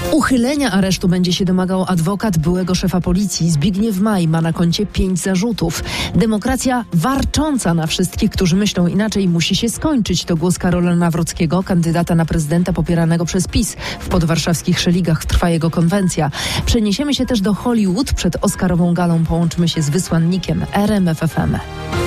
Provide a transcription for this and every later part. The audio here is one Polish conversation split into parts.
Uchylenia aresztu będzie się domagał adwokat byłego szefa policji. Zbigniew Maj ma na koncie 5 zarzutów. Demokracja warcząca na wszystkich, którzy myślą inaczej, musi się skończyć. To głos Karola Nawrockiego, kandydata na prezydenta popieranego przez PiS. W podwarszawskich Szeligach trwa jego konwencja. Przeniesiemy się też do Hollywood. Przed Oscarową galą połączymy się z wysłannikiem RMF FM.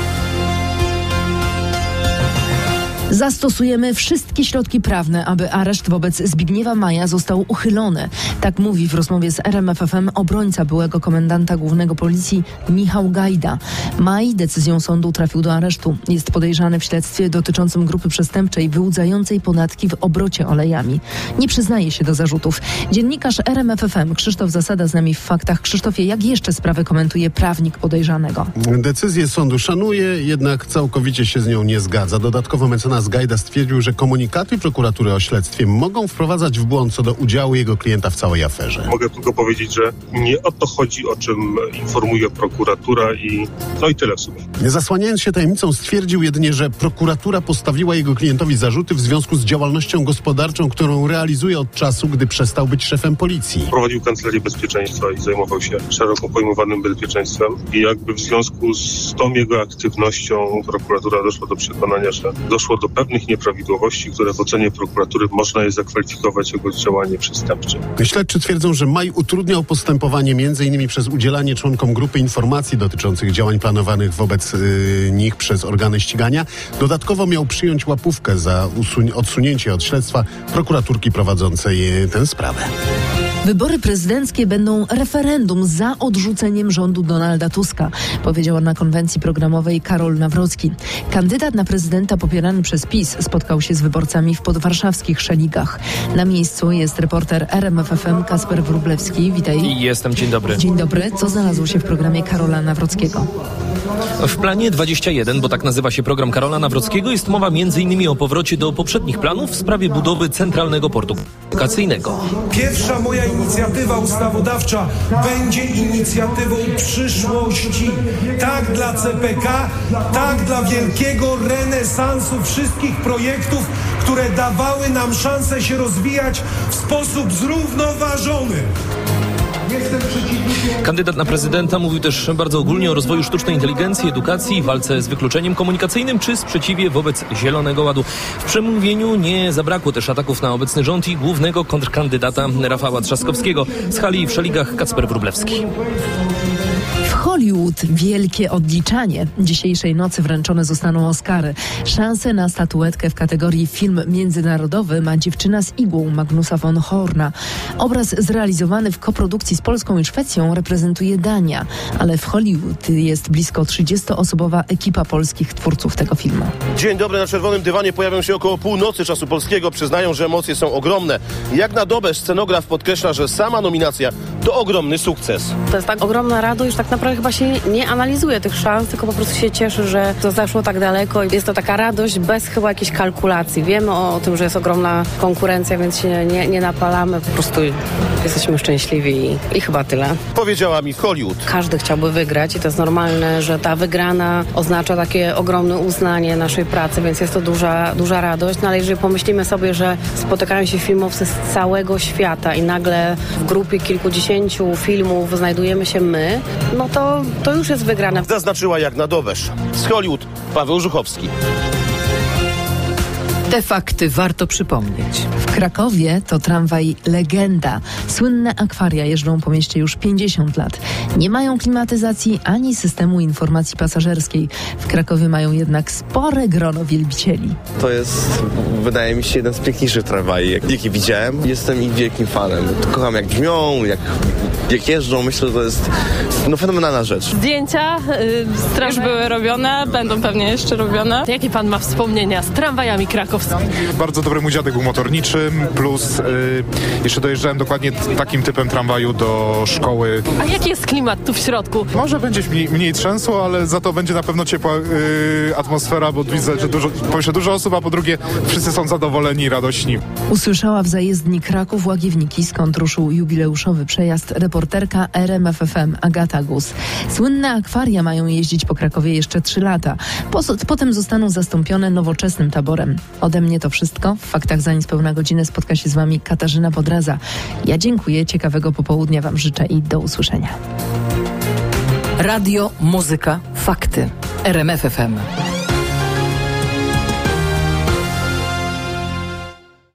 Zastosujemy wszystkie środki prawne, aby areszt wobec Zbigniewa Maja został uchylony. Tak mówi w rozmowie z RMF FM obrońca byłego komendanta głównego policji Michał Gajda. Maj decyzją sądu trafił do aresztu. Jest podejrzany w śledztwie dotyczącym grupy przestępczej wyłudzającej podatki w obrocie olejami. Nie przyznaje się do zarzutów. Dziennikarz RMF FM Krzysztof Zasada z nami w Faktach. Krzysztofie, jak jeszcze sprawę komentuje prawnik podejrzanego? Decyzję sądu szanuje, jednak całkowicie się z nią nie zgadza. Dodatkowo mecenas Gajda stwierdził, że komunikaty prokuratury o śledztwie mogą wprowadzać w błąd co do udziału jego klienta w całej aferze. Mogę tylko powiedzieć, że nie o to chodzi, o czym informuje prokuratura i tyle w sumie. Zasłaniając się tajemnicą, stwierdził jedynie, że prokuratura postawiła jego klientowi zarzuty w związku z działalnością gospodarczą, którą realizuje od czasu, gdy przestał być szefem policji. Prowadził kancelarię bezpieczeństwa i zajmował się szeroko pojmowanym bezpieczeństwem i jakby w związku z tą jego aktywnością prokuratura doszła do przekonania, że doszło do pewnych nieprawidłowości, które w ocenie prokuratury można je zakwalifikować jako działanie przestępcze. Śledczy twierdzą, że Maj utrudniał postępowanie m.in. przez udzielanie członkom grupy informacji dotyczących działań planowanych wobec nich przez organy ścigania. Dodatkowo miał przyjąć łapówkę za odsunięcie od śledztwa prokuraturki prowadzącej tę sprawę. Wybory prezydenckie będą referendum za odrzuceniem rządu Donalda Tuska, powiedział na konwencji programowej Karol Nawrocki. Kandydat na prezydenta popierany przez PiS spotkał się z wyborcami w podwarszawskich Szeligach. Na miejscu jest reporter RMF FM Kacper Wróblewski. Witaj. Jestem, dzień dobry. Dzień dobry. Co znalazło się w programie Karola Nawrockiego? W planie 21, bo tak nazywa się program Karola Nawrockiego, jest mowa m.in. o powrocie do poprzednich planów w sprawie budowy centralnego portu komunikacyjnego. Pierwsza moja inicjatywa ustawodawcza będzie inicjatywą przyszłości. Tak dla CPK, tak dla wielkiego renesansu wszystkich projektów, które dawały nam szansę się rozwijać w sposób zrównoważony. Kandydat na prezydenta mówił też bardzo ogólnie o rozwoju sztucznej inteligencji, edukacji, walce z wykluczeniem komunikacyjnym czy sprzeciwie wobec Zielonego Ładu. W przemówieniu nie zabrakło też ataków na obecny rząd i głównego kontrkandydata Rafała Trzaskowskiego. Z hali w Szeligach Kacper Wróblewski. W Hollywood wielkie odliczanie. Dzisiejszej nocy wręczone zostaną Oscary. Szansę na statuetkę w kategorii film międzynarodowy ma Dziewczyna z igłą Magnusa von Horna. Obraz zrealizowany w koprodukcji z Polską i Szwecją reprezentuje Dania, ale w Hollywood jest blisko 30-osobowa ekipa polskich twórców tego filmu. Dzień dobry, na czerwonym dywanie pojawią się około północy czasu polskiego. Przyznają, że emocje są ogromne. Jak na dobę scenograf podkreśla, że sama nominacja to ogromny sukces. To jest tak ogromna radość, że tak naprawdę chyba się nie analizuje tych szans, tylko po prostu się cieszy, że to zaszło tak daleko. Jest to taka radość bez chyba jakiejś kalkulacji. Wiemy o tym, że jest ogromna konkurencja, więc się nie napalamy. Po prostu jesteśmy szczęśliwi i chyba tyle. Powiedziała mi Hollywood. Każdy chciałby wygrać i to jest normalne, że ta wygrana oznacza takie ogromne uznanie naszej pracy, więc jest to duża radość. No ale jeżeli pomyślimy sobie, że spotykają się filmowcy z całego świata i nagle w grupie kilkudziesięciu filmów znajdujemy się my, no to już jest wygrane. Zaznaczyła jak na dobesz. Z Hollywood Paweł Żuchowski. Te fakty warto przypomnieć. W Krakowie to tramwaj legenda. Słynne akwaria jeżdżą po mieście już 50 lat. Nie mają klimatyzacji ani systemu informacji pasażerskiej. W Krakowie mają jednak spore grono wielbicieli. To jest, wydaje mi się, jeden z piękniejszych tramwajów, jaki widziałem. Jestem ich wielkim fanem. Kocham jak brzmią, jak jeżdżą. Myślę, że to jest fenomenalna rzecz. Zdjęcia już były robione, będą pewnie jeszcze robione. Jakie pan ma wspomnienia z tramwajami krakowskimi? Bardzo dobry mój dziadek był motorniczym, plus jeszcze dojeżdżałem dokładnie takim typem tramwaju do szkoły. A jaki jest klimat tu w środku? Może będzie mniej trzęsło, ale za to będzie na pewno ciepła atmosfera, bo widzę, że po pierwsze dużo osób, a po drugie wszyscy są zadowoleni i radośni. Usłyszała w zajezdni Kraków-Łagiewniki, skąd ruszył jubileuszowy przejazd reporterka RMF FM Agata Gus. Słynne akwaria mają jeździć po Krakowie jeszcze 3 lata. Potem zostaną zastąpione nowoczesnym taborem. Od Ode mnie to wszystko. W Faktach za niespełna godzinę spotka się z Wami Katarzyna Podraza. Ja dziękuję, ciekawego popołudnia Wam życzę i do usłyszenia. Radio, muzyka, fakty. RMF FM.